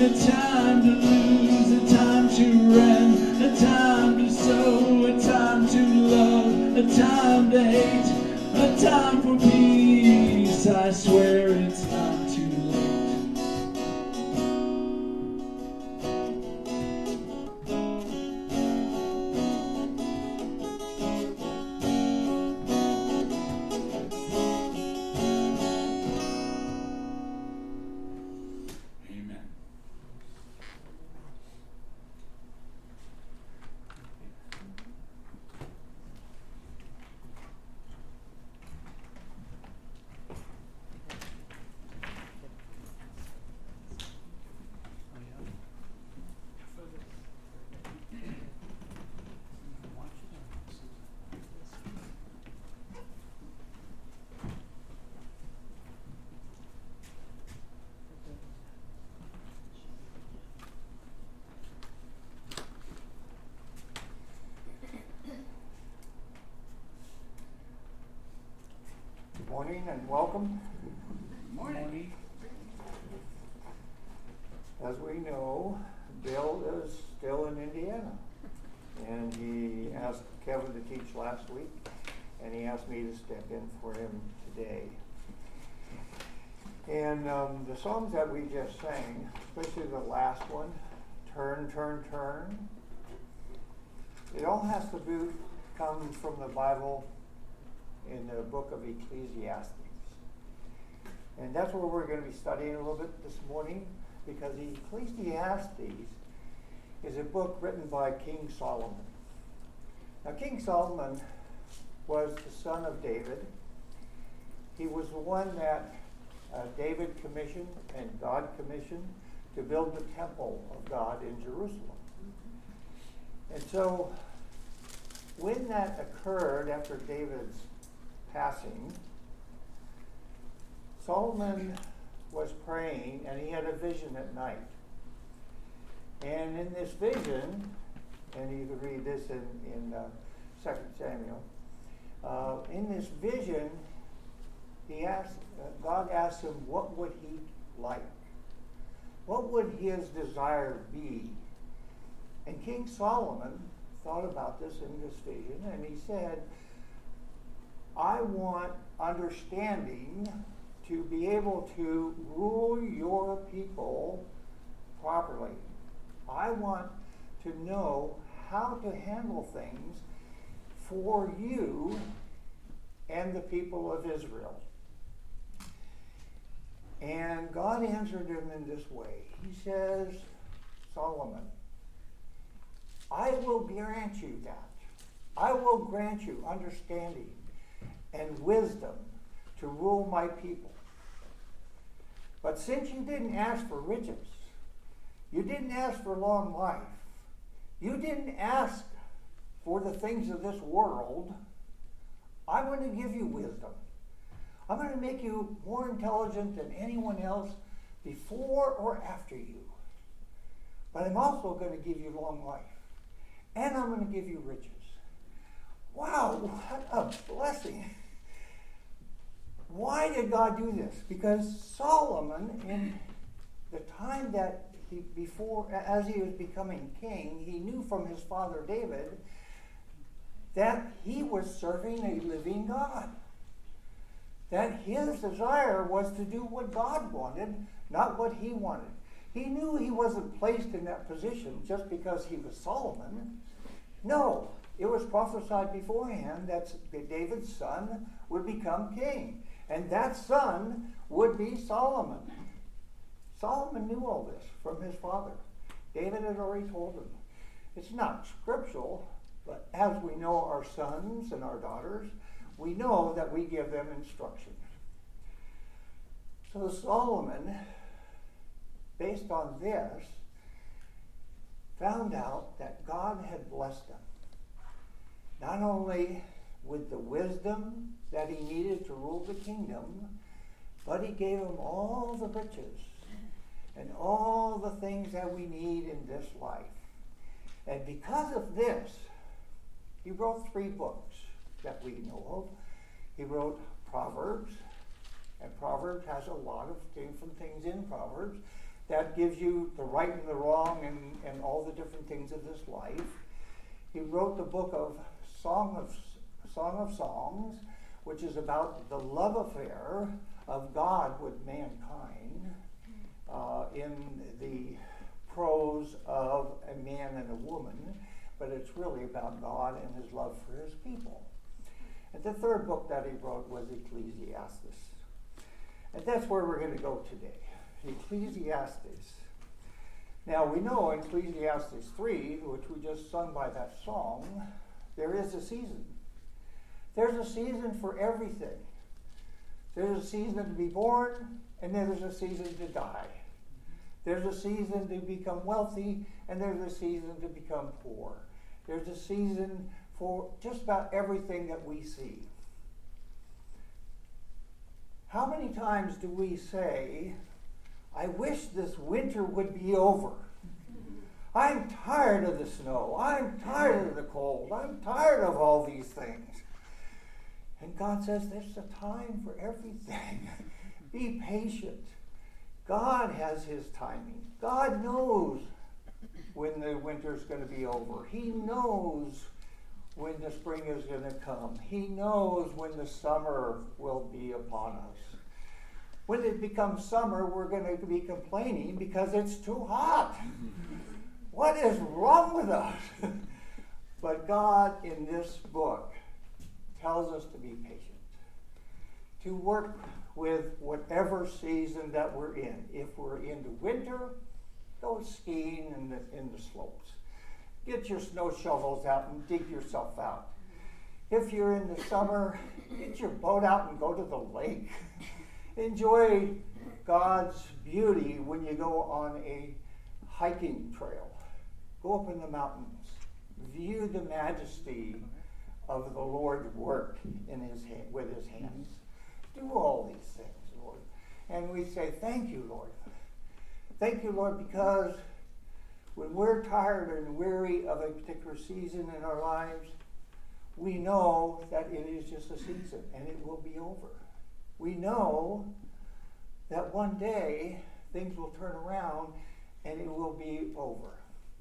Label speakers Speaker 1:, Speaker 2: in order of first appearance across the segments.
Speaker 1: a time to lose, a time to rent, a time to sow, a time to love, a time to hate, a time for peace. I swear it's not too late.
Speaker 2: Morning and welcome.
Speaker 1: Morning.
Speaker 2: As we know, Bill is still in Indiana, and he asked Kevin to teach last week, and he asked me to step in for him today. And the songs that we just sang, especially the last one, Turn, Turn, Turn, it all has to come from the Bible in the book of Ecclesiastes. And that's where we're going to be studying a little bit this morning, because Ecclesiastes is a book written by King Solomon. Now, King Solomon was the son of David. He was the one that David commissioned and God commissioned to build the temple of God in Jerusalem. And so, when that occurred after David's passing, Solomon was praying, and he had a vision at night. And in this vision, and you can read this in 2 Samuel, in this vision, God asked him, what would he like? What would his desire be? And King Solomon thought about this in this vision, and he said, I want understanding to be able to rule your people properly. I want to know how to handle things for you and the people of Israel. And God answered him in this way. He says, Solomon, I will grant you that. I will grant you understanding and wisdom to rule my people. But since you didn't ask for riches, you didn't ask for long life, you didn't ask for the things of this world, I'm going to give you wisdom. I'm going to make you more intelligent than anyone else before or after you. But I'm also going to give you long life. And I'm going to give you riches. Wow, what a blessing. Why did God do this? Because Solomon, in the time that as he was becoming king, he knew from his father David that he was serving a living God. That his desire was to do what God wanted, not what he wanted. He knew he wasn't placed in that position just because he was Solomon. No, it was prophesied beforehand that David's son would become king. And that son would be Solomon. Solomon knew all this from his father. David had already told him. It's not scriptural, but as we know our sons and our daughters, we know that we give them instruction. So Solomon, based on this, found out that God had blessed him. Not only with the wisdom that he needed to rule the kingdom, but he gave him all the riches and all the things that we need in this life. And because of this, he wrote 3 books that we know of. He wrote Proverbs, and Proverbs has a lot of different things in Proverbs that gives you the right and the wrong and all the different things of this life. He wrote the book of Song of Songs, which is about the love affair of God with mankind in the prose of a man and a woman, but it's really about God and his love for his people. And the third book that he wrote was Ecclesiastes. And that's where we're going to go today, Ecclesiastes. Now we know in Ecclesiastes 3, which we just sung by that song, there is a season. There's a season for everything. There's a season to be born, and then there's a season to die. There's a season to become wealthy, and there's a season to become poor. There's a season for just about everything that we see. How many times do we say, I wish this winter would be over. I'm tired of the snow. I'm tired of the cold. I'm tired of all these things. And God says there's a time for everything. Be patient. God has his timing. God knows when the winter's going to be over. He knows when the spring is going to come. He knows when the summer will be upon us. When it becomes summer, we're going to be complaining because it's too hot. What is wrong with us? But God, in this book, tells us to be patient, to work with whatever season that we're in. If we're into winter, go skiing in the slopes. Get your snow shovels out and dig yourself out. If you're in the summer, get your boat out and go to the lake. Enjoy God's beauty when you go on a hiking trail. Go up in the mountains. View the majesty of the Lord's work with his hands. Do all these things, Lord. And we say, thank you, Lord. Thank you, Lord, because when we're tired and weary of a particular season in our lives, we know that it is just a season and it will be over. We know that one day things will turn around and it will be over.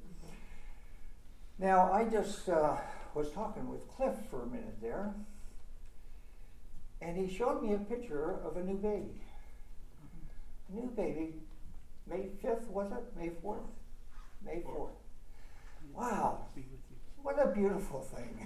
Speaker 2: Now, I just was talking with Cliff for a minute there, and he showed me a picture of a new baby. A new baby, May 5th, was it? May 4th? May 4th. Wow. What a beautiful thing.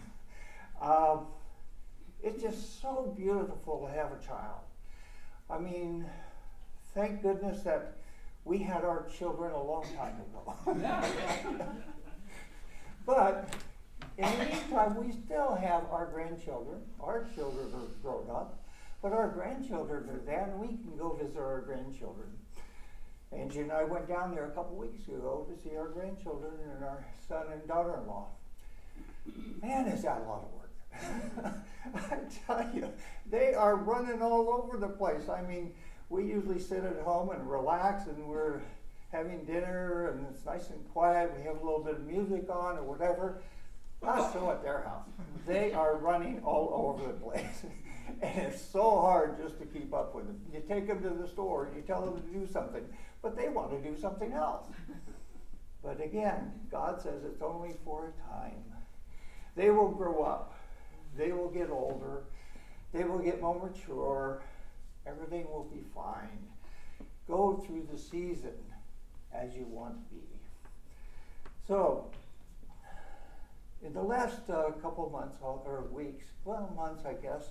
Speaker 2: It's just so beautiful to have a child. I mean, thank goodness that we had our children a long time ago. But in the meantime, we still have our grandchildren. Our children are grown up, but our grandchildren are there, and we can go visit our grandchildren. Angie and I went down there a couple weeks ago to see our grandchildren and our son and daughter-in-law. Man, is that a lot of work. I tell you, they are running all over the place. I mean, we usually sit at home and relax, and we're having dinner, and it's nice and quiet. We have a little bit of music on or whatever. Not so at their house. They are running all over the place. And it's so hard just to keep up with them. You take them to the store, you tell them to do something, but they want to do something else. But again, God says it's only for a time. They will grow up. They will get older. They will get more mature. Everything will be fine. Go through the season as you want to be. So, in the last couple months, or weeks, well, months, I guess,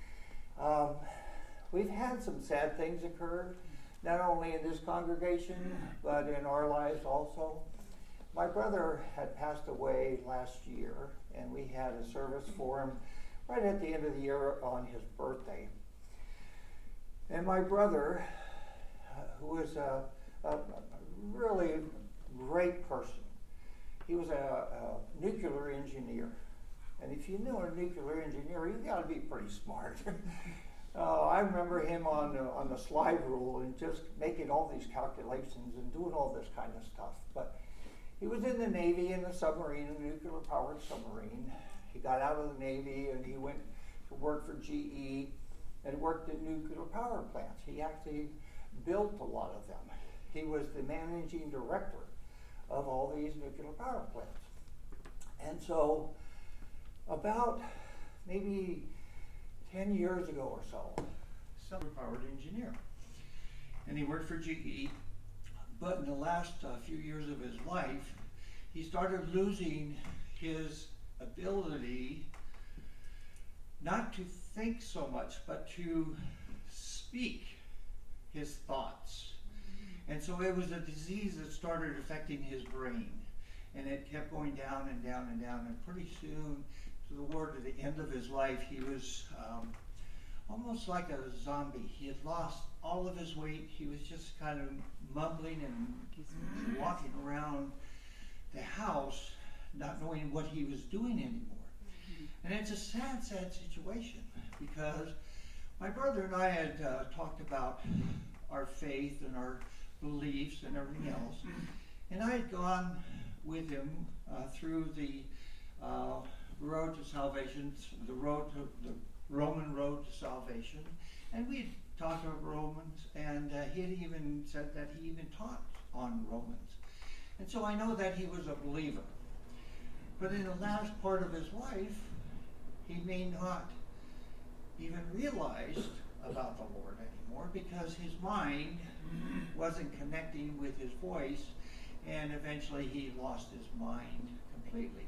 Speaker 2: we've had some sad things occur, not only in this congregation, but in our lives also. My brother had passed away last year, and we had a service for him right at the end of the year on his birthday. And my brother, who was a really great person, he was a nuclear engineer. And if you knew a nuclear engineer, you got to be pretty smart. I remember him on the slide rule and just making all these calculations and doing all this kind of stuff. But he was in the Navy, in a submarine, a nuclear-powered submarine. He got out of the Navy and he went to work for GE and worked in nuclear power plants. He actually built a lot of them. He was the managing director of all these nuclear power plants. And so about maybe 10 years ago or so, some powered engineer. And he worked for GE, but in the last few years of his life, he started losing his ability not to think so much, but to speak his thoughts. And so it was a disease that started affecting his brain. And it kept going down and down and down. And pretty soon, toward the end of his life, he was almost like a zombie. He had lost all of his weight. He was just kind of mumbling and walking around the house, not knowing what he was doing anymore. And it's a sad, sad situation, because my brother and I had talked about our faith and our beliefs and everything else. And I had gone with him through the road to salvation, the Roman road to salvation. And we had talked about Romans, and he had even said that he even taught on Romans. And so I know that he was a believer. But in the last part of his life, he may not even realize about the Lord anymore, because his mind wasn't connecting with his voice, and eventually he lost his mind completely.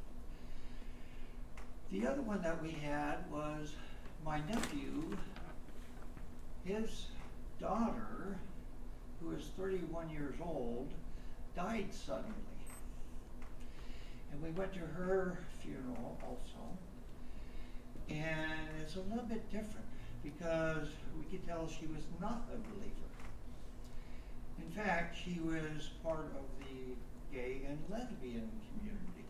Speaker 2: The other one that we had was my nephew. His daughter, who is 31 years old, died suddenly. And we went to her funeral also. And it's a little bit different, because we could tell she was not a believer. In fact, she was part of the gay and lesbian community.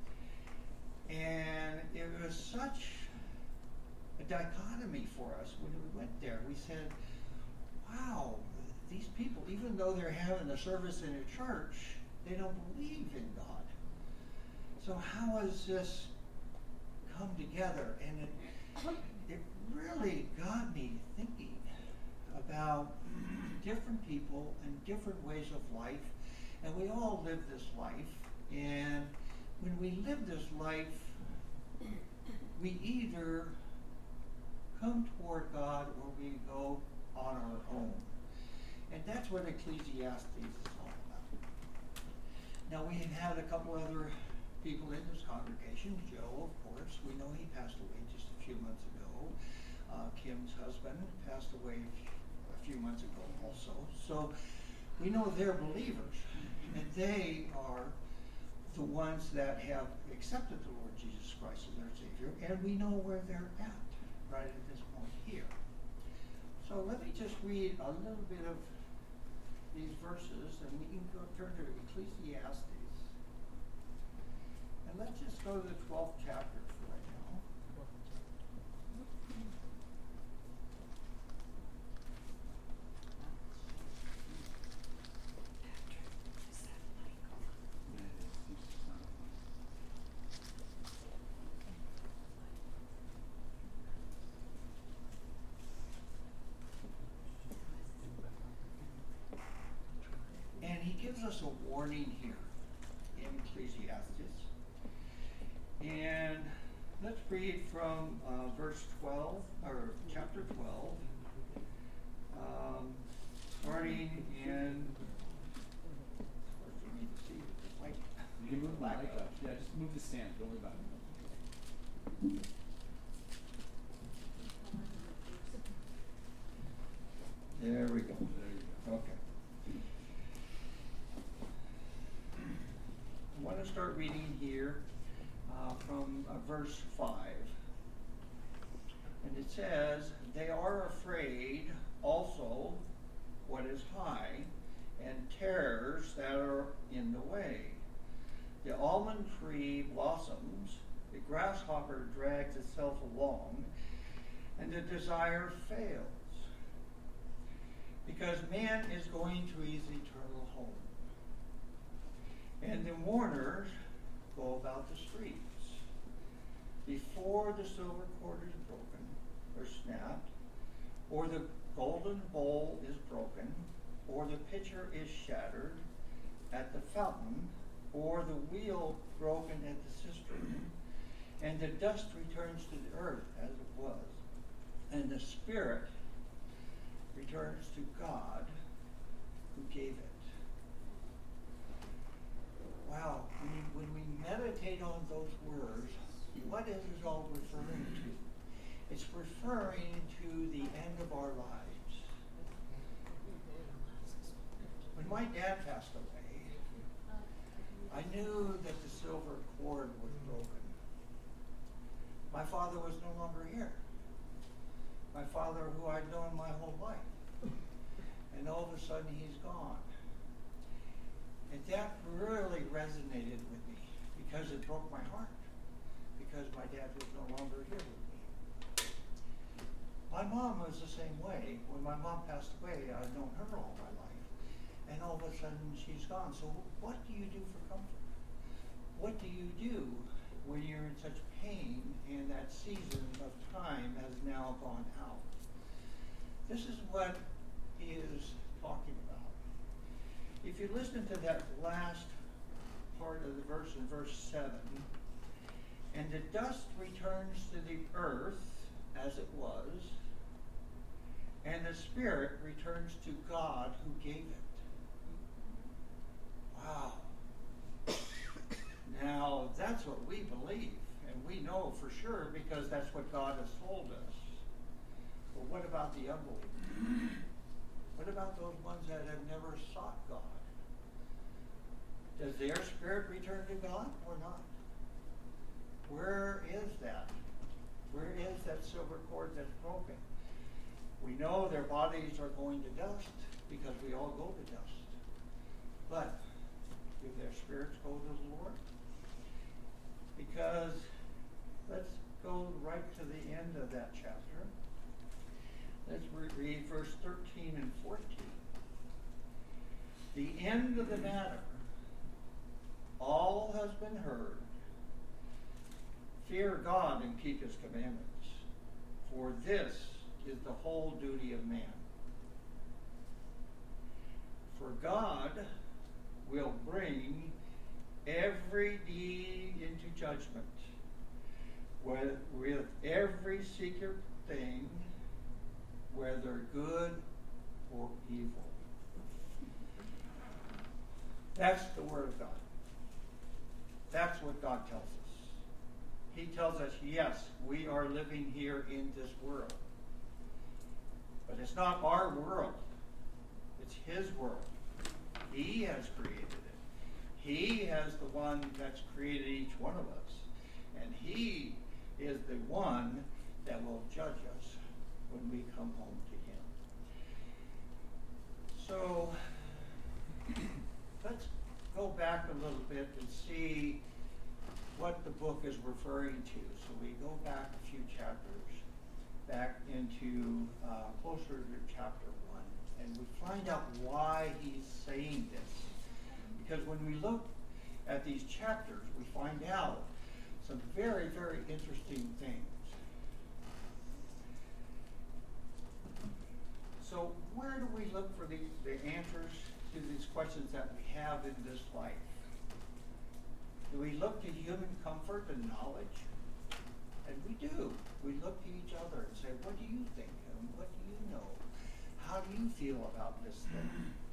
Speaker 2: And it was such a dichotomy for us when we went there. We said, wow, these people, even though they're having a service in a church, they don't believe in God. So how has this come together? And it really got me thinking about different people and different ways of life. And we all live this life. And when we live this life, we either come toward God or we go on our own. And that's what Ecclesiastes is all about. Now, we had a couple other people in this congregation. Joe, of course, we know he passed away just a few months ago. Kim's husband passed away a few months ago also. So we know they're believers, and they are the ones that have accepted the Lord Jesus Christ as their Savior, and we know where they're at right at this point here. So let me just read a little bit of these verses, and we can go turn to Ecclesiastes. And let's just go to the 12th chapter for right now. And he gives us a warning here in Ecclesiastes. And let's read from verse 12, or chapter 12, starting in, what do you need to see? Like,
Speaker 3: you can move the mic up. Yeah, just move the stand. Don't worry about it.
Speaker 2: There we go.
Speaker 3: There you go.
Speaker 2: Okay. I want to start reading here from verse 5. And it says, "They are afraid also what is high, and terrors that are in the way. The almond tree blossoms, the grasshopper drags itself along, and the desire fails. Because man is going to his eternal home. And the mourners go about the streets. Before the silver cord is broken, or snapped, or the golden bowl is broken, or the pitcher is shattered at the fountain, or the wheel broken at the cistern, and the dust returns to the earth as it was, and the spirit returns to God who gave it. Wow, when we meditate on those words, what is it all referring to? It's referring to the end of our lives. When my dad passed away, I knew that the silver cord was broken. My father was no longer here. My father, who I'd known my whole life. And all of a sudden, he's gone. And that really resonated with me because it broke my heart. Because my dad was no longer here with me. My mom was the same way. When my mom passed away, I'd known her all my life. And all of a sudden, she's gone. So what do you do for comfort? What do you do when you're in such pain and that season of time has now gone out? This is what he is talking about. If you listen to that last part of the verse in verse 7, and the dust returns to the earth as it was, and the spirit returns to God who gave it. Wow. Now, that's what we believe, and we know for sure because that's what God has told us. But what about the unbelievers? What about those ones that have never sought God? Does their spirit return to God or not? Where is that? Where is that silver cord that's broken? We know their bodies are going to dust because we all go to dust. But do their spirits go to the Lord? Because let's go right to the end of that chapter. Let's read verse 13 and 14. The end of the matter, all has been heard. Fear God and keep his commandments, for this is the whole duty of man. For God will bring every deed into judgment, with every secret thing, whether good or evil. That's the Word of God. That's what God tells us. He tells us, yes, we are living here in this world. But it's not our world. It's his world. He has created it. He has the one that's created each one of us. And he is the one that will judge us when we come home to him. So let's go back a little bit and see what the book is referring to. So we go back a few chapters, back into closer to chapter 1, and we find out why he's saying this. Because when we look at these chapters, we find out some very, very interesting things. So where do we look for the answers to these questions that we have in this life? Do we look to human comfort and knowledge? And we do. We look to each other and say, what do you think? And what do you know? How do you feel about this thing?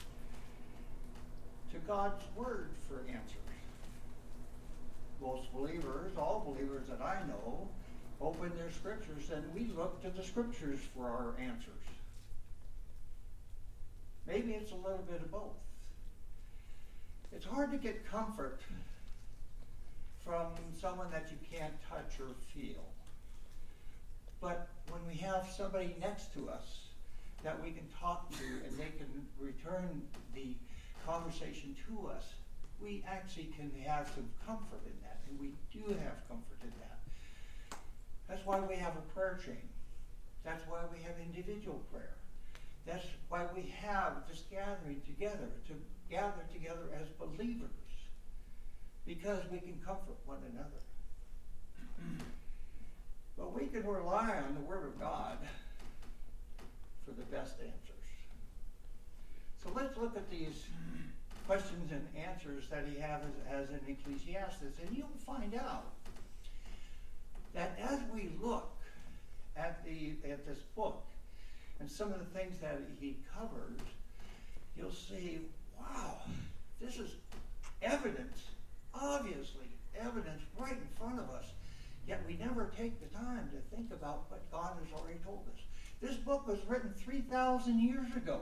Speaker 2: To God's Word for answers. Most believers, all believers that I know, open their scriptures and we look to the scriptures for our answers. Maybe it's a little bit of both. It's hard to get comfort from someone that you can't touch or feel. But when we have somebody next to us that we can talk to and they can return the conversation to us, we actually can have some comfort in that, and we do have comfort in that. That's why we have a prayer chain. That's why we have individual prayer. That's why we have this gathering together, to gather together as believers, because we can comfort one another. But we can rely on the Word of God for the best answers. So let's look at these questions and answers that he has in Ecclesiastes, and you'll find out that as we look at this book and some of the things that he covers, you'll see, wow, this is evidence, obviously evidence right in front of us, yet we never take the time to think about what God has already told us. This book was written 3,000 years ago.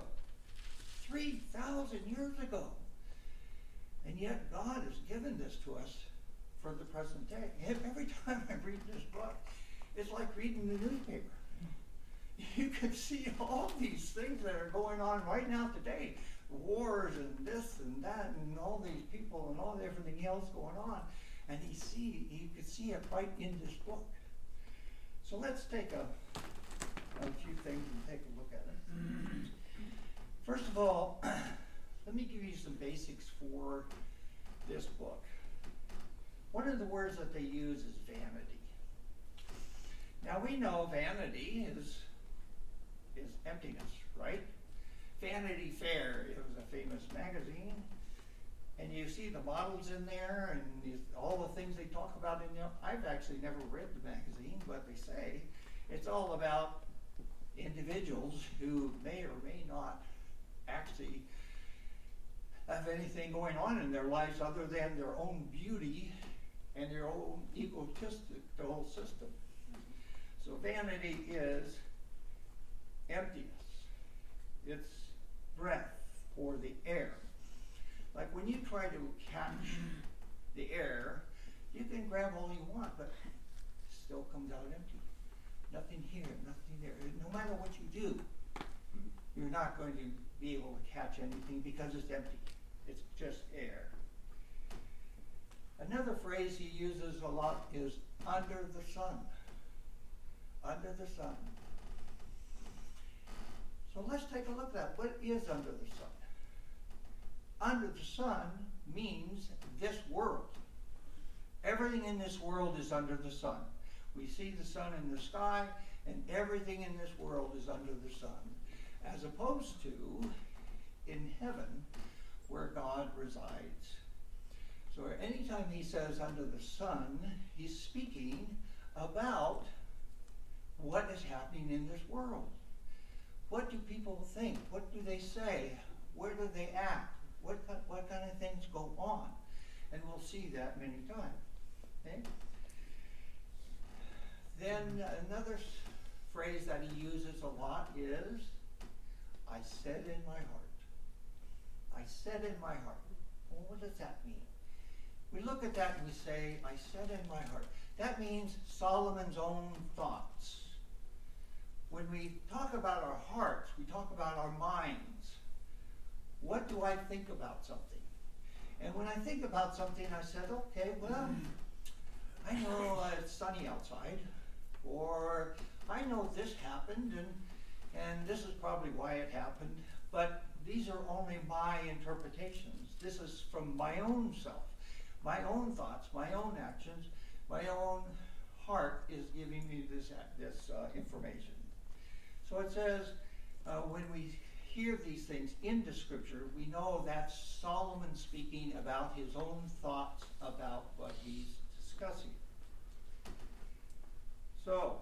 Speaker 2: 3,000 years ago. And yet God has given this to us for the present day. Every time I read this book, it's like reading the newspaper. You can see all these things that are going on right now today. Wars and this and that and all these people and all everything else going on. And you could see it right in this book. So let's take a few things and take a look at it. First of all, let me give you some basics for this book. One of the words that they use is vanity. Now we know vanity is emptiness, right? Vanity Fair, it was a famous magazine, and you see the models in there and all the things they talk about in there. I've actually never read the magazine, but they say it's all about individuals who may or may not actually have anything going on in their lives other than their own beauty and their own egotistic, the whole system. So vanity is emptiness. It's breath or the air. Like when you try to catch the air, you can grab all you want, but it still comes out empty. Nothing here, nothing there. No matter what you do, you're not going to be able to catch anything because it's empty. It's just air. Another phrase he uses a lot is under the sun. Under the sun. So let's take a look at that. What is under the sun? Under the sun means this world. Everything in this world is under the sun. We see the sun in the sky, and everything in this world is under the sun, as opposed to in heaven, where God resides. So anytime he says under the sun, he's speaking about what is happening in this world. What do people think? What do they say? Where do they act? What kind of things go on? And we'll see that many times. Okay? Then another phrase that he uses a lot is, I said in my heart. I said in my heart. Well, what does that mean? We look at that and we say, I said in my heart. That means Solomon's own thoughts. When we talk about our hearts, we talk about our minds. What do I think about something? And when I think about something, I said, okay, well, I know it's sunny outside, or I know this happened, and this is probably why it happened, but these are only my interpretations. This is from my own self, my own thoughts, my own actions, my own heart is giving me this information. So it says, when we hear these things in the scripture, we know that's Solomon speaking about his own thoughts about what he's discussing. So,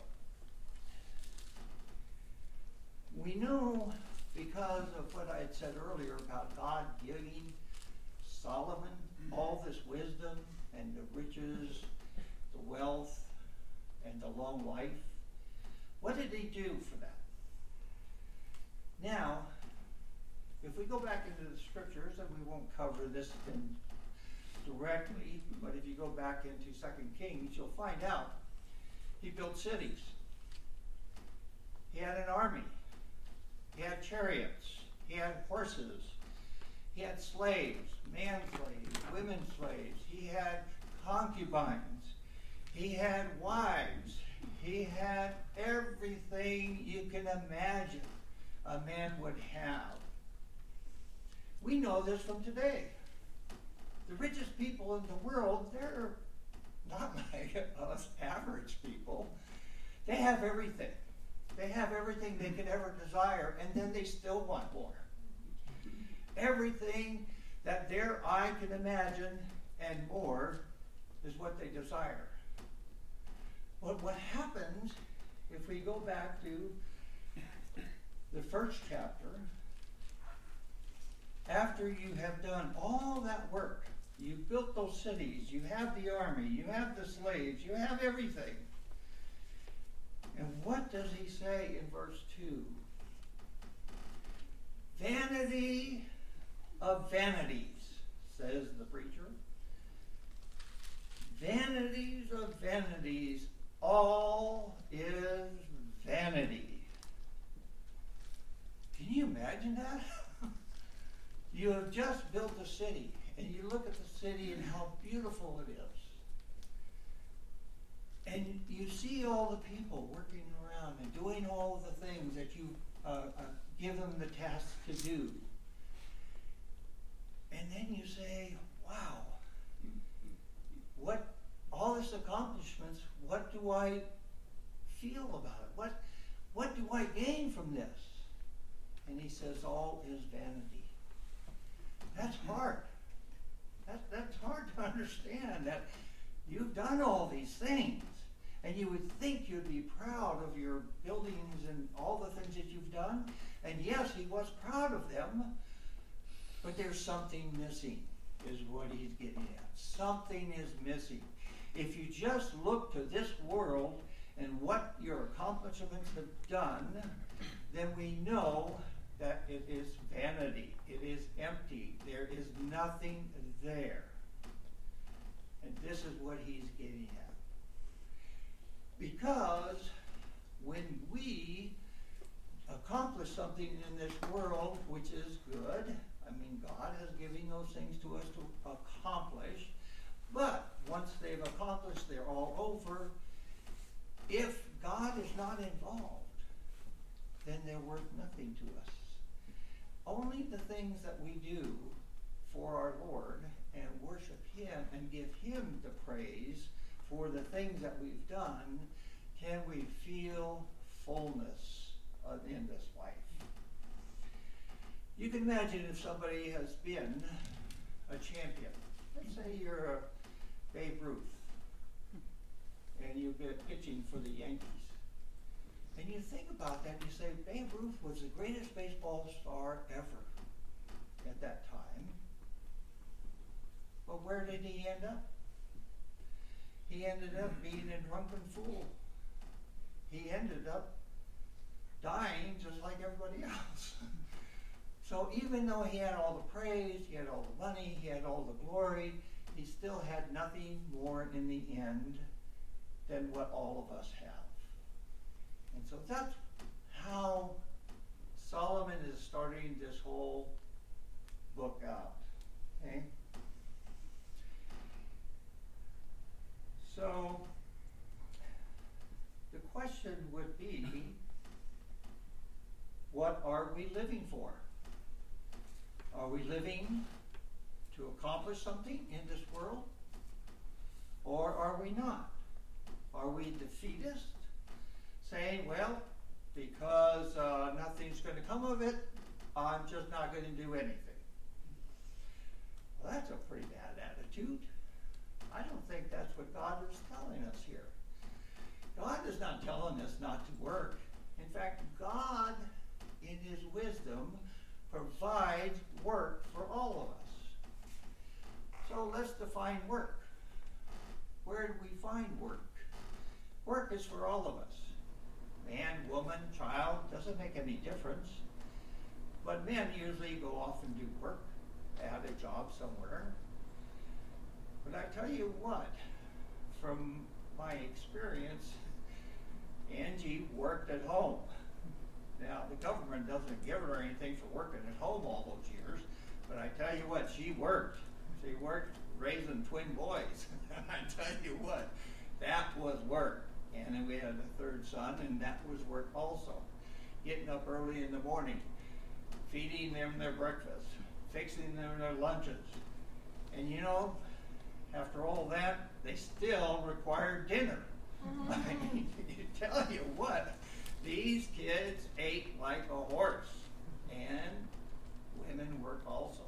Speaker 2: we know because of what I had said earlier about God giving Solomon all this wisdom and the riches, the wealth, and the long life. What did he do for that? Now, if we go back into the scriptures, and we won't cover this directly, but if you go back into 2 Kings, you'll find out he built cities. He had an army. He had chariots. He had horses. He had slaves, man slaves, women slaves. He had concubines. He had wives. He had everything you can imagine a man would have. We know this from today. The richest people in the world, they're not like us average people. They have everything. They have everything they could ever desire, and then they still want more. Everything that their eye can imagine and more is what they desire. But what happens if we go back to the first chapter, after you have done all that work, you've built those cities, you have the army, you have the slaves, you have everything. And what does he say in verse 2? Vanity of vanities, says the preacher. Vanities of vanities, all is vanity. Can you imagine that? You have just built a city, and you look at the city and how beautiful it is. And you see all the people working around and doing all of the things that you give them the task to do. And then you say, wow, what all this accomplishments, what do I feel about it? What do I gain from this? And he says, all is vanity. That's hard. That's hard to understand, that you've done all these things. And you would think you'd be proud of your buildings and all the things that you've done. And yes, he was proud of them. But there's something missing, is what he's getting at. Something is missing. If you just look to this world and what your accomplishments have done, then we know that it is vanity. It is empty. There is nothing there. And this is what he's getting at. Because when we accomplish something in this world which is good, I mean, God has given those things to us to accomplish, but once they've accomplished, they're all over. If God is not involved, then they're worth nothing to us. Only the things that we do for our Lord and worship Him and give Him the praise for the things that we've done can we feel fullness in this life. You can imagine if somebody has been a champion. Let's say you're a Babe Ruth and you've been pitching for the Yankees. And you think about that and you say, Babe Ruth was the greatest baseball star ever at that time. But where did he end up? He ended up being a drunken fool. He ended up dying just like everybody else. So even though he had all the praise, he had all the money, he had all the glory, he still had nothing more in the end than what all of us have. And so that's how Solomon is starting this whole book out. Okay? So the question would be, what are we living for? Are we living to accomplish something in this world? Or are we not? Are we defeatist? Saying, well, because nothing's going to come of it, I'm just not going to do anything. Well, that's a pretty bad attitude. I don't think that's what God is telling us here. God is not telling us not to work. In fact, God, in His wisdom, provides work for all of us. So let's define work. Where do we find work? Work is for all of us. Man, woman, child, doesn't make any difference. But men usually go off and do work, at a job somewhere. But I tell you what, from my experience, Angie worked at home. Now, the government doesn't give her anything for working at home all those years, but I tell you what, she worked. She worked raising twin boys. I tell you what, that was work. And then we had a third son, and that was work also. Getting up early in the morning, feeding them their breakfast, fixing them their lunches. And you know, after all that, they still required dinner. I mean, tell you what, these kids ate like a horse. And women work also.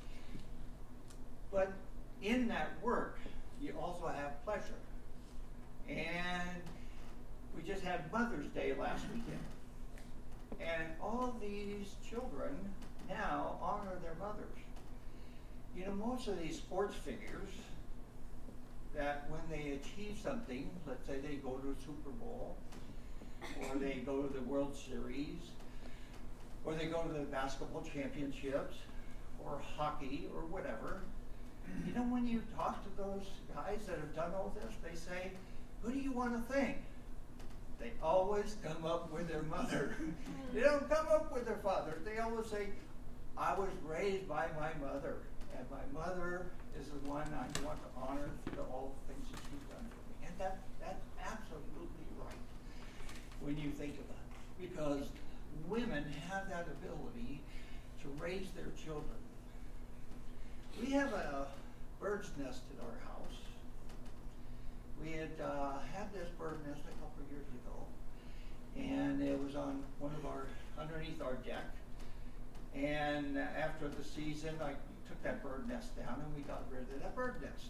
Speaker 2: But in that work, you also have pleasure. And we just had Mother's Day last weekend. And all these children now honor their mothers. You know, most of these sports figures, that when they achieve something, let's say they go to a Super Bowl, or they go to the World Series, or they go to the basketball championships, or hockey, or whatever, you know, when you talk to those guys that have done all this, they say, who do you want to thank? They always come up with their mother. They don't come up with their father. They always say, I was raised by my mother, and my mother is the one I want to honor for all the things that she's done for me. And that's absolutely right when you think about it. Because women have that ability to raise their children. We have a bird's nest in our house. We had had this bird nest a couple of years ago, and it was on underneath our deck. And after the season, I took that bird nest down and we got rid of that bird nest.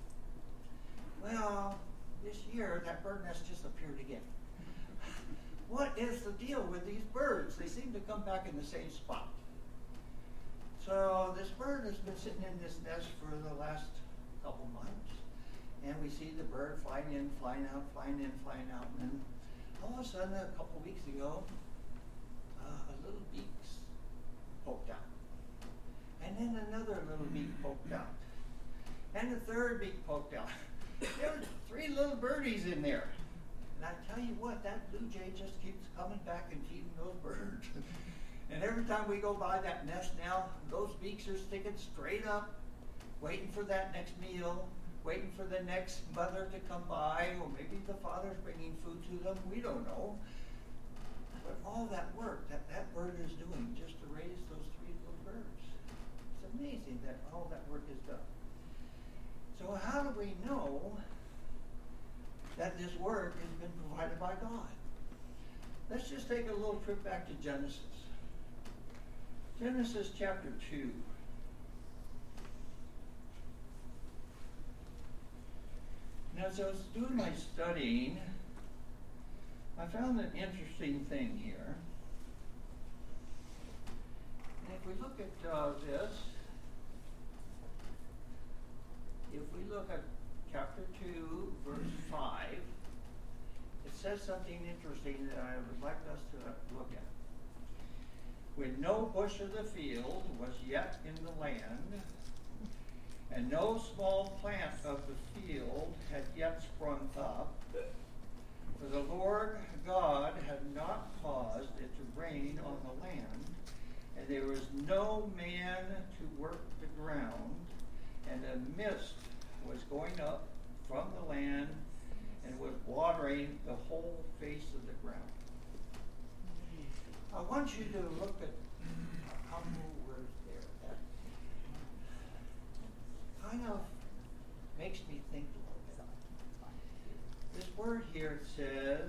Speaker 2: Well, this year that bird nest just appeared again. What is the deal with these birds? They seem to come back in the same spot. So this bird has been sitting in this nest for the last couple months. And we see the bird flying in, flying out, flying in, flying out. And then all of a sudden, a couple weeks ago, a little beak's poked out. And then another little beak poked out. And the third beak poked out. There were 3 little birdies in there. And I tell you what, that blue jay just keeps coming back and feeding those birds. And every time we go by that nest now, those beaks are sticking straight up, waiting for that next meal, waiting for the next mother to come by, or maybe the father's bringing food to them. We don't know. But all that work that bird is doing just to raise those 3 little birds. It's amazing that all that work is done. So how do we know that this work has been provided by God? Let's just take a little trip back to Genesis. Genesis chapter 2. Now, as I was doing my studying, I found an interesting thing here. And if we look at this, if we look at chapter 2, verse 5, it says something interesting that I would like us to look at. When no bush of the field was yet in the land, and no small plant of the field had yet sprung up, for the Lord God had not caused it to rain on the land, and there was no man to work the ground, and a mist was going up from the land and was watering the whole face of the ground. I want you to look at a couple words there that kind of makes me think a little bit. This word here says,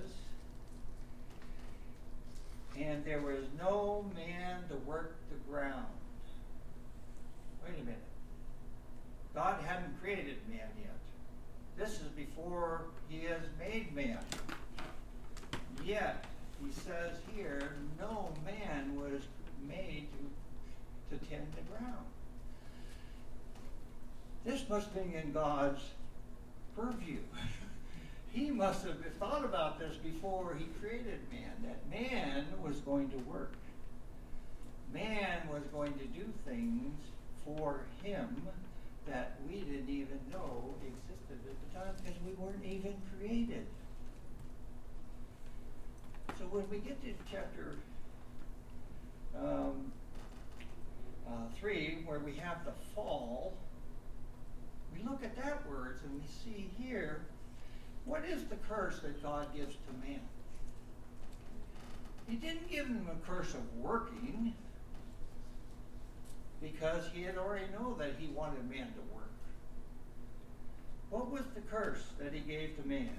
Speaker 2: and there was no man to work the ground. Wait a minute. God hadn't created man yet. This is before he has made man. Yet, he says here, no man was made to tend the ground. This must have been in God's purview. He must have thought about this before he created man, that man was going to work. Man was going to do things for him that we didn't even know existed at the time because we weren't even created. So when we get to chapter 3, where we have the fall, we look at that words and we see here, what is the curse that God gives to man? He didn't give him a curse of working, because he had already known that he wanted man to work. What was the curse that he gave to man?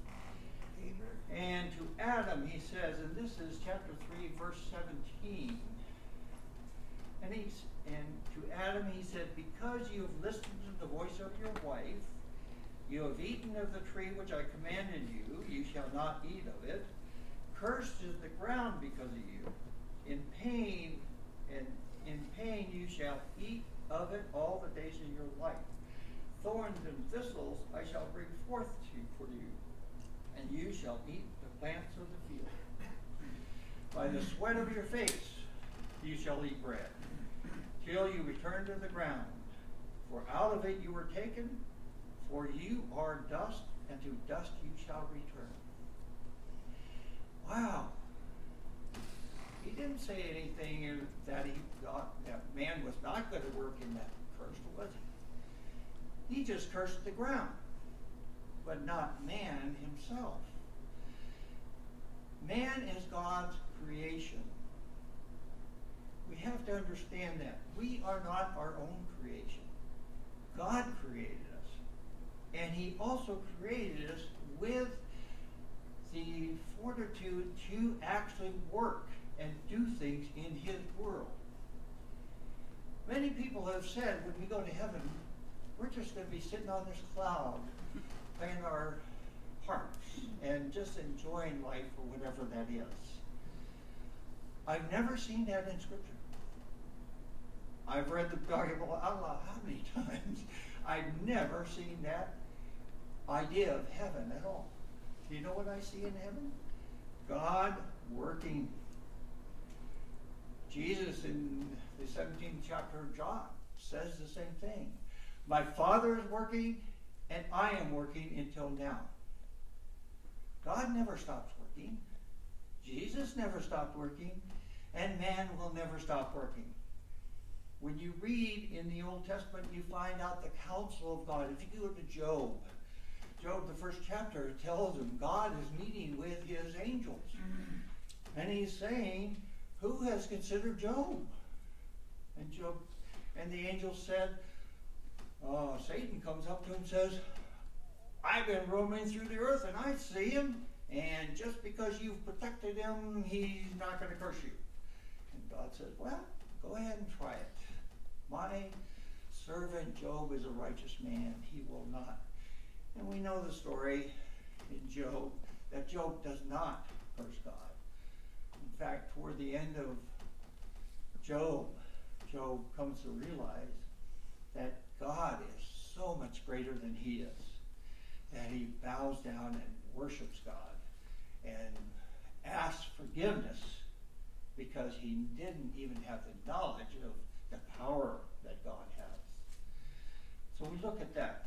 Speaker 2: And to Adam, he says, and this is chapter 3, verse 17. And And to Adam he said, because you have listened to the voice of your wife, you have eaten of the tree which I commanded you, you shall not eat of it. Cursed is the ground because of you. In pain you shall eat of it all the days of your life. Thorns and thistles I shall bring forth for you, and you shall eat the plants of the field. By the sweat of your face you shall eat bread, till you return to the ground. For out of it you were taken, for you are dust, and to dust you shall return. Wow. He didn't say anything that that man was not going to work in that curse, was he? He just cursed the ground, but not man himself. Man is God's creation. We have to understand that. We are not our own creation. God created us. And he also created us with the fortitude to actually work and do things in his world. Many people have said when we go to heaven, we're just going to be sitting on this cloud playing our harps and just enjoying life or whatever that is. I've never seen that in Scripture. I've read the Bible out loud how many times. I've never seen that idea of heaven at all. Do you know what I see in heaven? God working. Jesus in the 17th chapter of John says the same thing. My Father is working and I am working until now. God never stops working. Jesus never stopped working. And man will never stop working. When you read in the Old Testament, you find out the counsel of God. If you go to Job, the first chapter tells him God is meeting with his angels. And he's saying, who has considered Job? And the angel said, Satan comes up to him and says, I've been roaming through the earth and I see him, and just because you've protected him, he's not going to curse you. And God says, well, go ahead and try it. My servant Job is a righteous man. He will not. And we know the story in Job, that Job does not curse God. In fact, toward the end of Job comes to realize that God is so much greater than he is, that he bows down and worships God and asks forgiveness because he didn't even have the knowledge of the power that God has. So we look at that.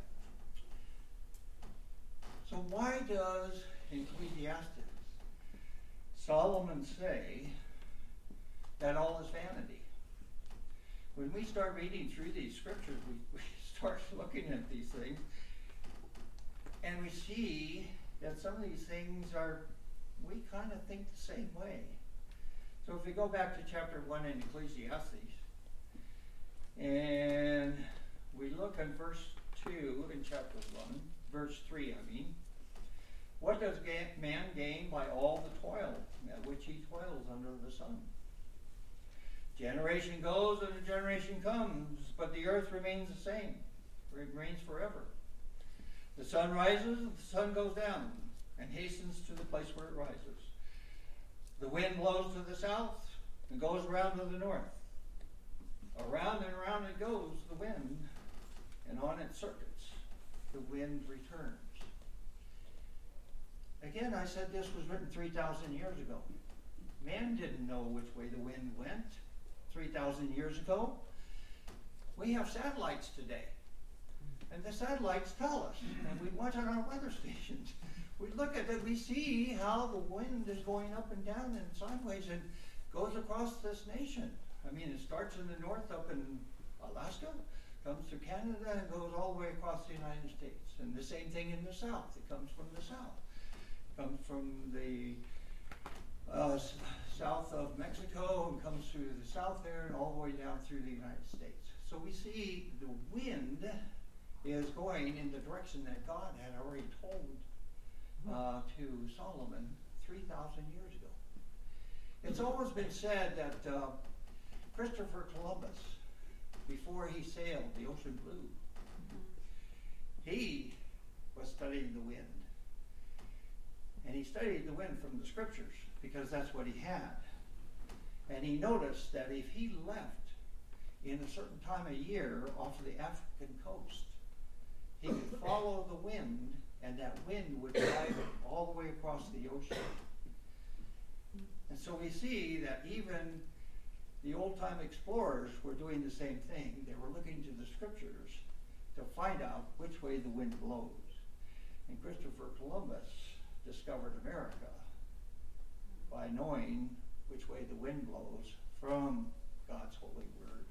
Speaker 2: So why does Ecclesiastes Solomon say that all is vanity? When we start reading through these scriptures, we start looking at these things, and we see that some of these things we kind of think the same way. So if we go back to chapter 1 in Ecclesiastes, and we look in verse 2 in chapter 1, verse 3, what does man gain by all the toil at which he toils under the sun? Generation goes and a generation comes, but the earth remains the same. It remains forever. The sun rises, the sun goes down, and hastens to the place where it rises. The wind blows to the south and goes around to the north. Around and around it goes, the wind, and on its circuits, the wind returns. Again, I said this was written 3,000 years ago. Man didn't know which way the wind went 3,000 years ago. We have satellites today. And the satellites tell us. And we watch on our weather stations. We look at it, we see how the wind is going up and down and sideways and goes across this nation. It starts in the north up in Alaska, comes through Canada, and goes all the way across the United States. And the same thing in the south. It comes from the south. It comes from the south of Mexico and comes through the south there and all the way down through the United States. So we see the wind is going in the direction that God had already told to Solomon 3,000 years ago. It's always been said that Christopher Columbus before he sailed the ocean blue. He was studying the wind. And he studied the wind from the scriptures because that's what he had. And he noticed that if he left in a certain time of year off of the African coast, he could follow the wind, and that wind would drive him all the way across the ocean. And so we see that even the old-time explorers were doing the same thing. They were looking to the scriptures to find out which way the wind blows. And Christopher Columbus discovered America by knowing which way the wind blows from God's holy word.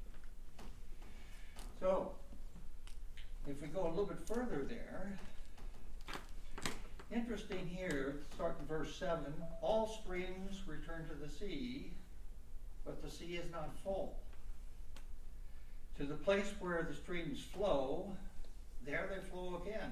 Speaker 2: So, if we go a little bit further there, interesting here, start in verse 7, all streams return to the sea, but the sea is not full. To the place where the streams flow, there they flow again.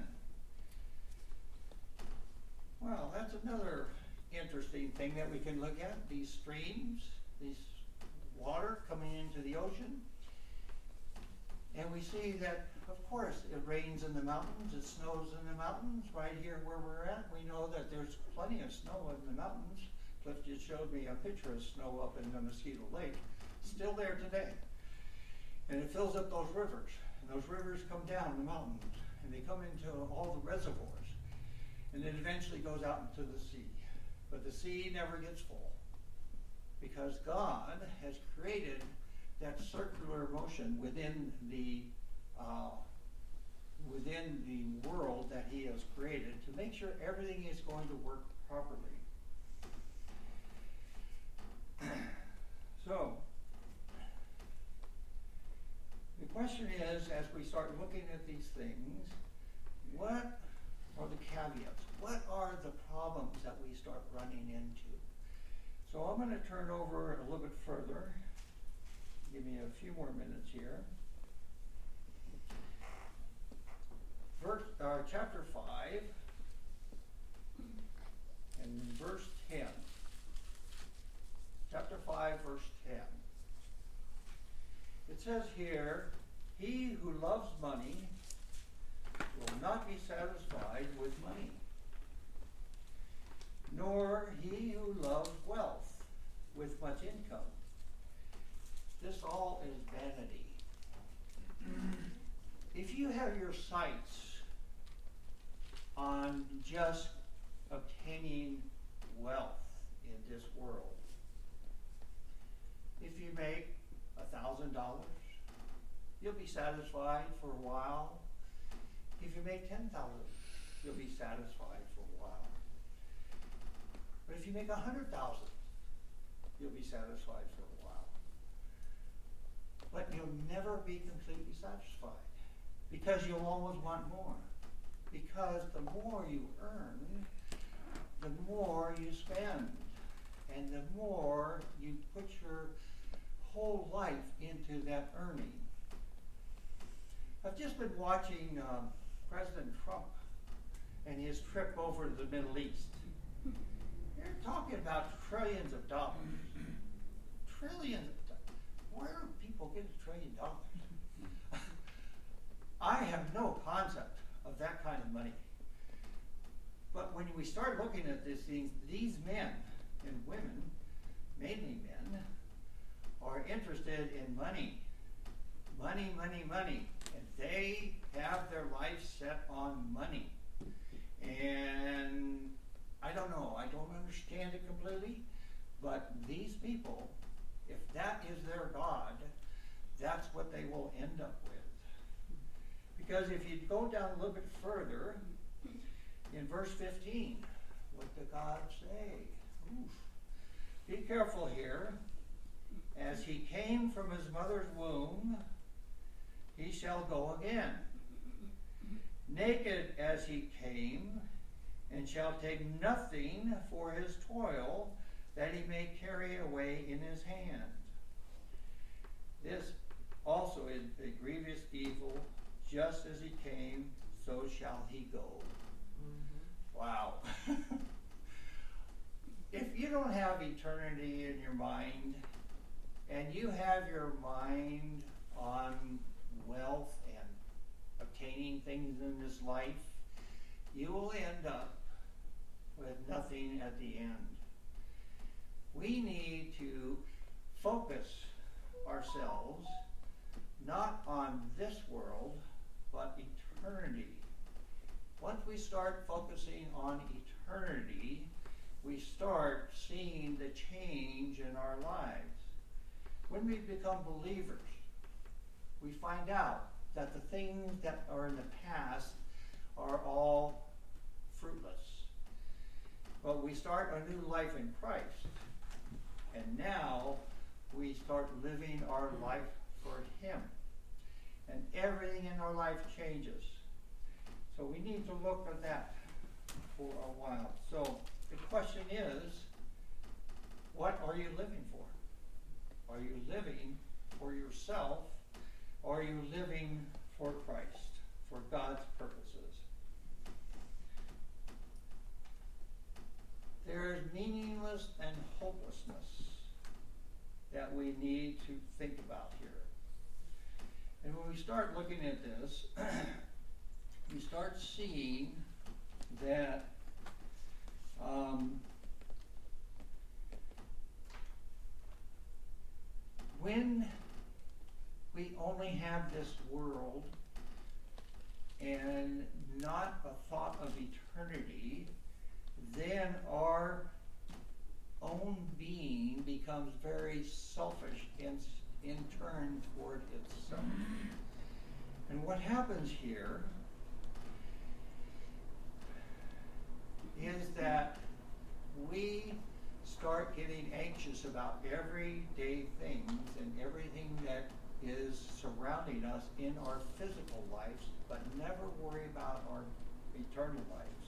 Speaker 2: Well, that's another interesting thing that we can look at. These streams, these water coming into the ocean. And we see that, of course, it rains in the mountains, it snows in the mountains. Right here where we're at, we know that there's plenty of snow in the mountains. Cliff just showed me a picture of snow up in the Mosquito Lake. Still there today. And it fills up those rivers. And those rivers come down the mountains. And they come into all the reservoirs. And it eventually goes out into the sea. But the sea never gets full. Because God has created that circular motion within the world that he has created to make sure everything is going to work properly. So, the question is, as we start looking at these things, what are the caveats? What are the problems that we start running into? So I'm going to turn over a little bit further. Give me a few more minutes here. Chapter 5 and verse 10. Chapter 5, verse 10. It says here, he who loves money will not be satisfied with money, nor he who loves wealth with much income. This all is vanity. If you have your sights on just obtaining wealth in this world, if you make $1,000, you'll be satisfied for a while. If you make $10,000, you'll be satisfied for a while. But if you make $100,000, you'll be satisfied for a while. But you'll never be completely satisfied because you'll always want more. Because the more you earn, the more you spend, and the more you put your whole life into that earning. I've just been watching President Trump and his trip over to the Middle East. They're talking about trillions of dollars. Trillions of dollars. Where do people get $1 trillion? I have no concept of that kind of money. But when we start looking at these things, these men and women, mainly men, are interested in money. Money, money, money. And they have their life set on money. And I don't know, I don't understand it completely, but these people, if that is their God, that's what they will end up with. Because if you go down a little bit further, in verse 15, what did God say? Oof. Be careful here. As he came from his mother's womb, he shall go again. Naked as he came, and shall take nothing for his toil that he may carry away in his hand. This also is a grievous evil. Just as he came, so shall he go. Mm-hmm. Wow. If you don't have eternity in your mind, and you have your mind on wealth and obtaining things in this life, you will end up with nothing at the end. We need to focus ourselves not on this world, but eternity. Once we start focusing on eternity, we start seeing the change in our lives. When we become believers, we find out that the things that are in the past are all fruitless. But we start a new life in Christ, and now we start living our life for Him. And everything in our life changes. So we need to look at that for a while. So the question is, what are you living for? Are you living for yourself, or are you living for Christ, for God's purposes? There is meaningless and hopelessness that we need to think about here. And when we start looking at this, we start seeing that when we only have this world and not a thought of eternity, then our own being becomes very selfish and in turn toward itself. And what happens here is that we start getting anxious about everyday things and everything that is surrounding us in our physical lives, but never worry about our eternal lives.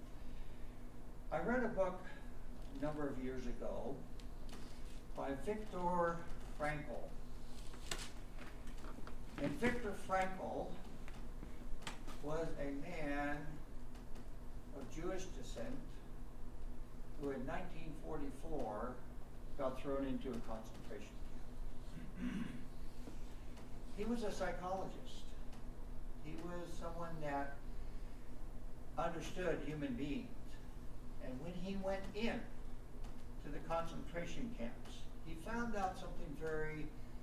Speaker 2: I read a book a number of years ago by Viktor Frankl. And Viktor Frankl was a man of Jewish descent who in 1944 got thrown into a concentration camp. He was a psychologist. He was someone that understood human beings. And when he went in to the concentration camps, he found out something very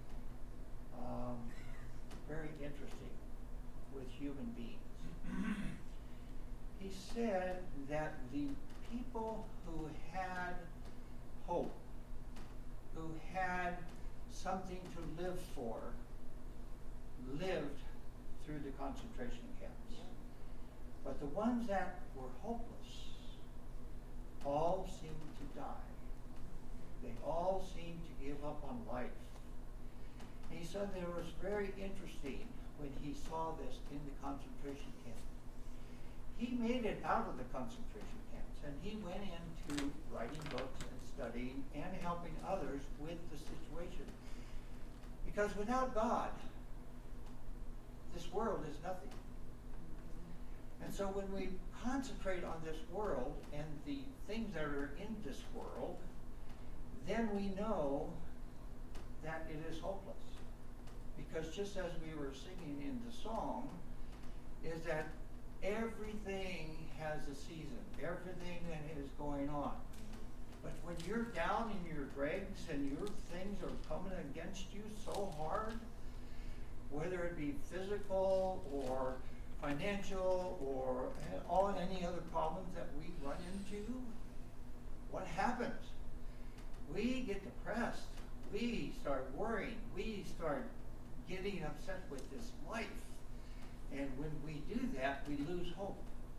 Speaker 2: interesting with human beings. He said that the people who had hope, who had something to live for, lived through the concentration camps. But the ones that were hopeless all seemed to die. They all seemed to give up on life. And he said it was very interesting when he saw this in the concentration camp. He made it out of the concentration camps, and he went into writing books and studying and helping others with the situation. Because without God, this world is nothing. And so when we concentrate on this world and the things that are in this world, then we know that it is hopeless. Because just as we were singing in the song, is that everything has a season, everything that is going on. But when you're down in your dregs and your things are coming against you so hard, whether it be physical or financial or any other problems that we run into, what happens? We get depressed. We start worrying. We start getting upset with this life. And when we do that, we lose hope.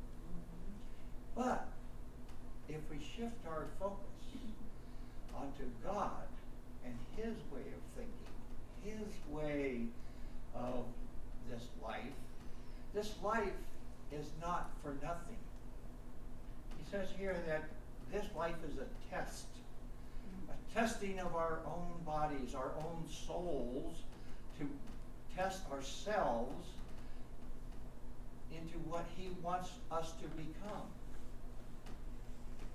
Speaker 2: But if we shift our focus onto God and His way of thinking, His way of this life is not for nothing. He says here that this life is a test, a testing of our own bodies, our own souls, to test ourselves into what He wants us to become.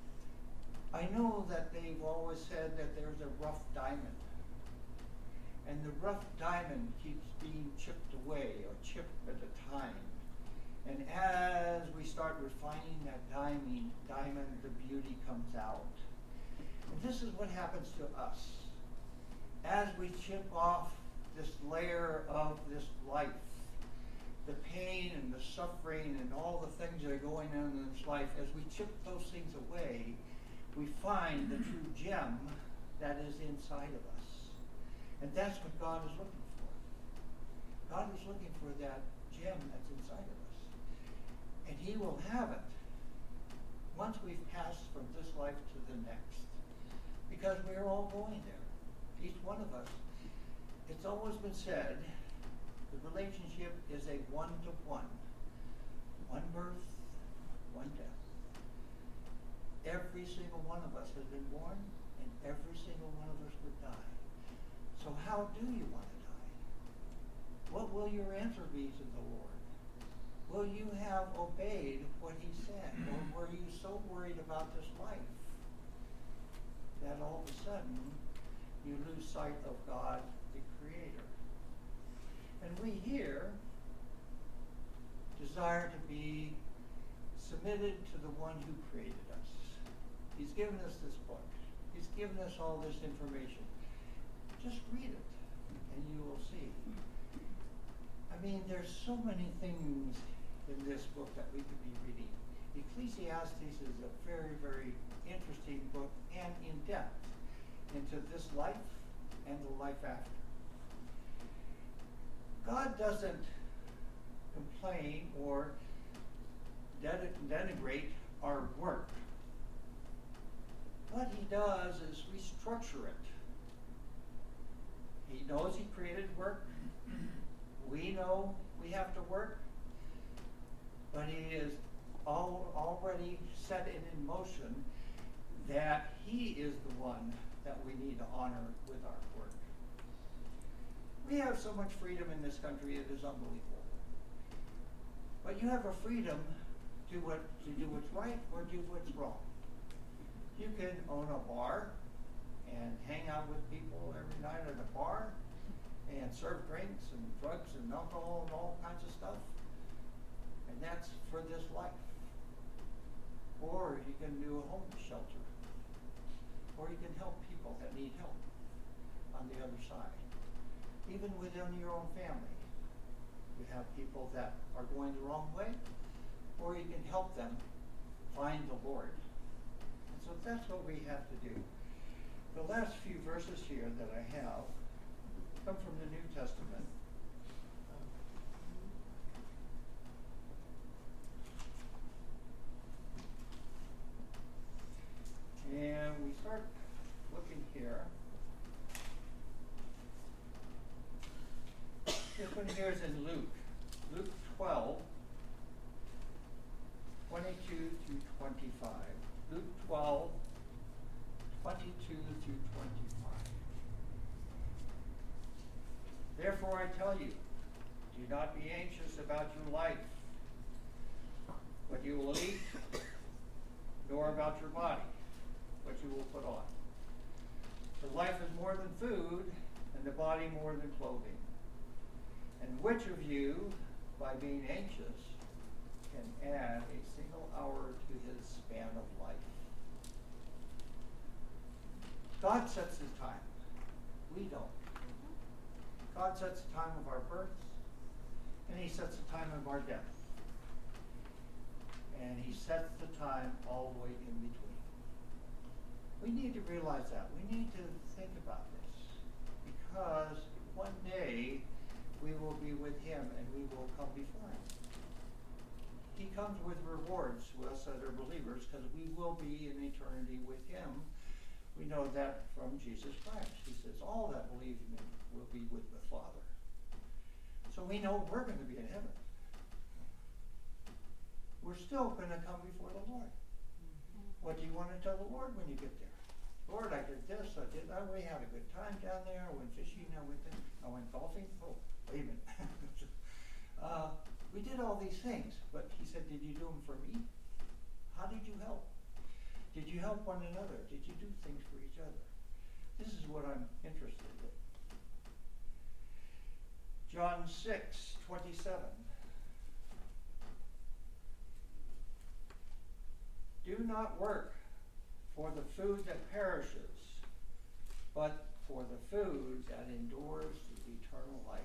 Speaker 2: I know that they've always said that there's a rough diamond. and the rough diamond keeps being chipped away or chipped at a time. And as we start refining that diamond, the beauty comes out. And this is what happens to us. As we chip off this layer of this life, the pain and the suffering and all the things that are going on in this life, as we chip those things away, we find the true gem that is inside of us. And that's what God is looking for. God is looking for that gem that's inside of us. And he will have it once we've passed from this life to the next. Because we're all going there. Each one of us. It's always been said, the relationship is a one-to-one. One birth, one death. Every single one of us has been born, and every single one of us would die. So how do you want to die? What will your answer be to the Lord? Will you have obeyed what he said? Or were you so worried about this life that all of a sudden you lose sight of God, the Creator? And we here desire to be submitted to the one who created us. He's given us this book. He's given us all this information. Just read it, and you will see. I mean, there's so many things in this book that we could be reading. Ecclesiastes is a very, very interesting book and in-depth into this life and the life after. God doesn't complain or denigrate our work. What he does is restructure it. He knows he created work. We know we have to work. But he is already set it in motion that he is the one that we need to honor with our work. We have so much freedom in this country, it is unbelievable. But you have a freedom to do what's right or do what's wrong. You can own a bar and hang out with people every night at a bar and serve drinks and drugs and alcohol and all kinds of stuff. And that's for this life. Or you can do a homeless shelter. Or you can help people that need help on the other side. Even within your own family. You have people that are going the wrong way, or you can help them find the Lord. And so that's what we have to do. The last few verses here that I have come from the New Testament. And we start looking here. This one here is in Luke 12, 22 through 25. Luke 12, 22 through 25. Therefore I tell you, do not be anxious about your life, what you will eat, nor about your body, what you will put on. For life is more than food, and the body more than clothing. And which of you, by being anxious, can add a single hour to his span of life? God sets his time. We don't. God sets the time of our birth, and he sets the time of our death. And he sets the time all the way in between. We need to realize that. We need to think about this. Because one day we will be with him and we will come before him. He comes with rewards to us that are believers because we will be in eternity with him. We know that from Jesus Christ. He says, all that believe in me will be with the Father. So we know we're going to be in heaven. We're still going to come before the Lord. What do you want to tell the Lord when you get there? Lord, I did this, I did that. We had a good time down there. I went fishing, I went golfing. Oh, wait a minute. We did all these things, but he said, did you do them for me? How did you help? Did you help one another? Did you do things for each other? This is what I'm interested in. John 6:27. Do not work for the food that perishes, but for the food that endures to eternal life.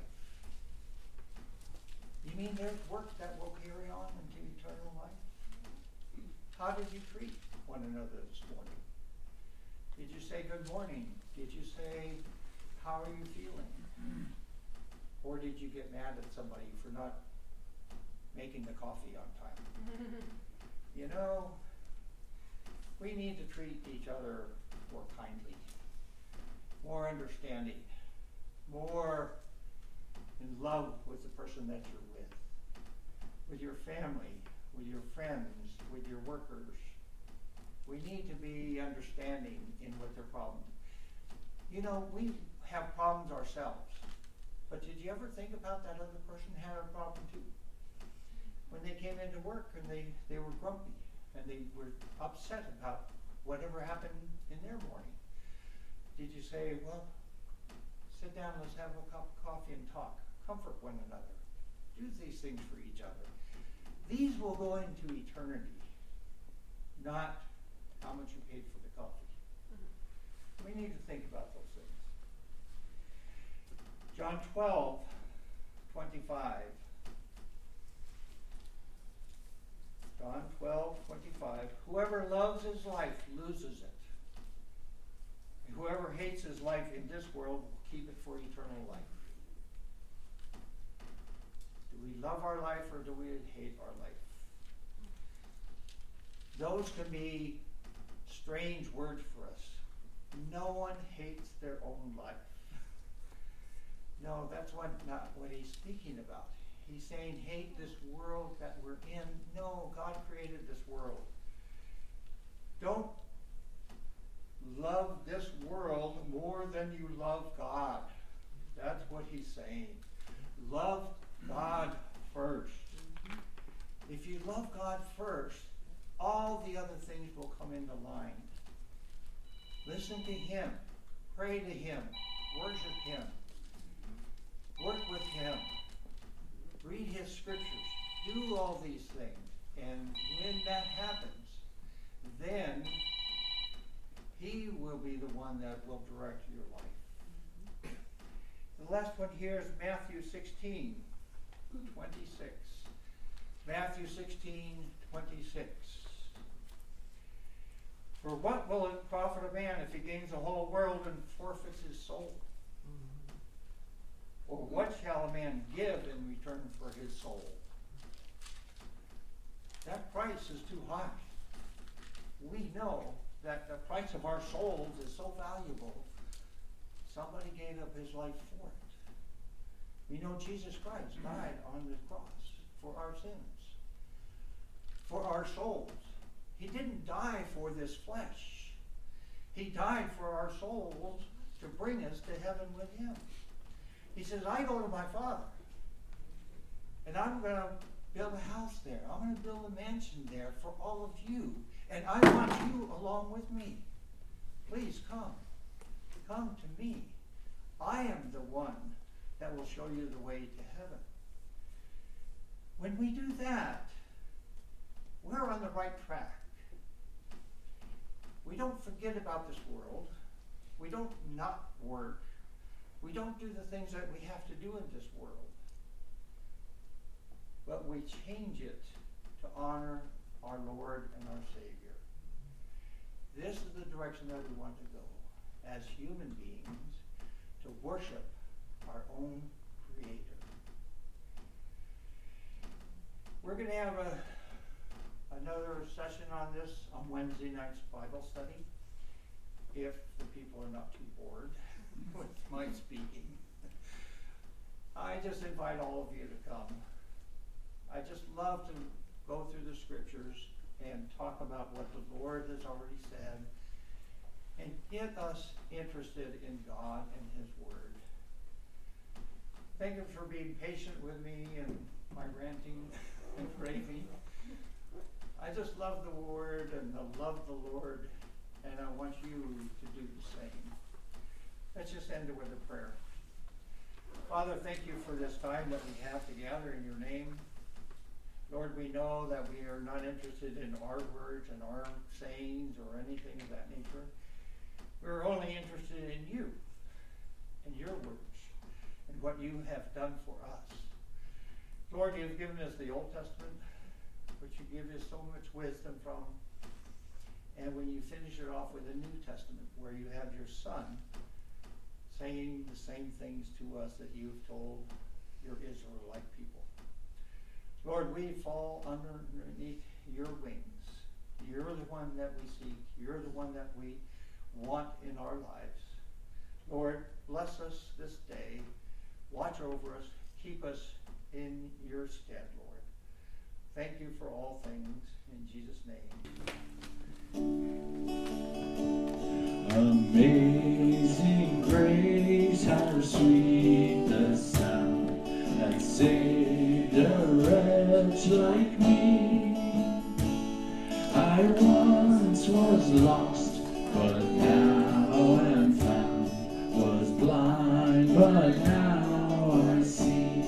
Speaker 2: You mean there's work that will carry on into eternal life? How did you treat one another this morning? Did you say good morning? Did you say, how are you feeling? Or did you get mad at somebody for not making the coffee on time? You know, we need to treat each other more kindly, more understanding, more in love with the person that you're with your family, with your friends, with your workers. We need to be understanding in what their problems. You know, we have problems ourselves, but did you ever think about that other person had a problem too? When they came into work and they were grumpy and they were upset about whatever happened in their morning, did you say, well, sit down, let's have a cup of coffee and talk, comfort one another, do these things for each other? These will go into eternity, not how much you paid for the coffee. We need to think about those things. John 12:25. John 12:25. Whoever loves his life loses it. And whoever hates his life in this world will keep it for eternal life. Do we love our life or do we hate our life? Those can be strange words for us. No one hates their own life. No, that's not what he's speaking about. He's saying hate this world that we're in. No, God created this world. Don't love this world more than you love God. That's what he's saying. Love God first. If you love God first, all the other things will come into line. Listen to him. Pray to him. Worship him. Work with him. Read his scriptures. Do all these things. And when that happens, then he will be the one that will direct your life. The last one here is Matthew 16:26. Matthew 16:26. For what will it profit a man if he gains the whole world and forfeits his soul? Or what shall a man give in return for his soul? That price is too high. We know that the price of our souls is so valuable. Somebody gave up his life for it. We know Jesus Christ died on the cross for our sins, for our souls. He didn't die for this flesh. He died for our souls to bring us to heaven with him. He says, I go to my Father, and I'm going to build a house there. I'm going to build a mansion there for all of you, and I want you along with me. Please come. Come to me. I am the one that will show you the way to heaven. When we do that, we're on the right track. We don't forget about this world. We don't not work. We don't do the things that we have to do in this world. But we change it to honor our Lord and our Savior. This is the direction that we want to go as human beings, to worship our own Creator. We're going to have another session on this on Wednesday night's Bible study, if the people are not too bored with my speaking. I just invite all of you to come. I just love to go through the scriptures and talk about what the Lord has already said and get us interested in God and his word. Thank you for being patient with me and my ranting and raving. I just love the word and I love the Lord, and I want you to do the same. Let's just end it with a prayer. Father, thank you for this time that we have to gather in your name. Lord, we know that we are not interested in our words and our sayings or anything of that nature. We're only interested in you and your words and what you have done for us. Lord, you've given us the Old Testament, which you give us so much wisdom from. And when you finish it off with the New Testament, where you have your Son saying the same things to us that you've told your Israelite people. Lord, we fall underneath your wings. You're the one that we seek. You're the one that we want in our lives. Lord, bless us this day. Watch over us. Keep us in your stead, Lord. Thank you for all things. In Jesus' name.
Speaker 1: Amazing grace, how sweet the sound that saved a wretch like me. I once was lost, but now am found, was blind, but now I see.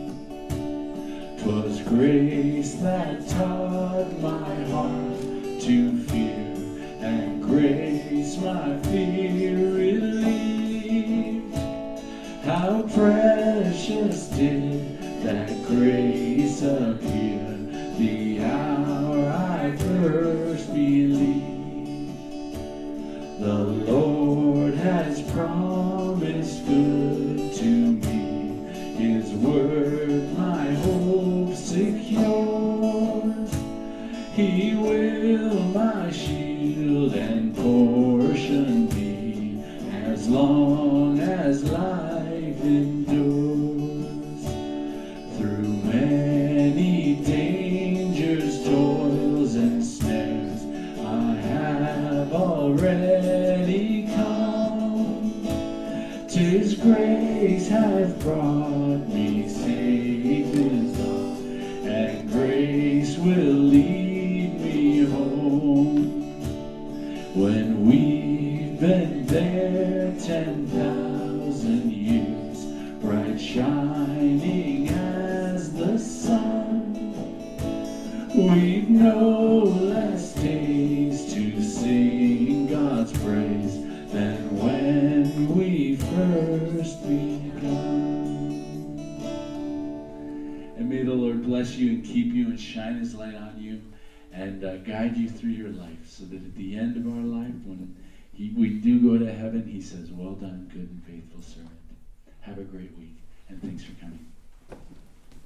Speaker 1: 'Twas grace that taught my heart to fear, and grace my fear relieved. How precious did that grace appear the hour I first believed. The Lord has promised good to me, His word my hope secures. He will my shield and portion be, as long as life endures. Through many dangers, toils, and snares, I have already come. 'Tis grace hath brought me safe in thought, and grace will lead me home. When we've been there 10,000 years, bright shining as the sun, we've no less days to sing God's praise than when we first begun. And may the Lord bless you and keep you and shine His light on you and guide you through your life, so that at the end of our life, when we do go to heaven, He says, well done, good and faithful servant. Have a great week, and thanks for coming.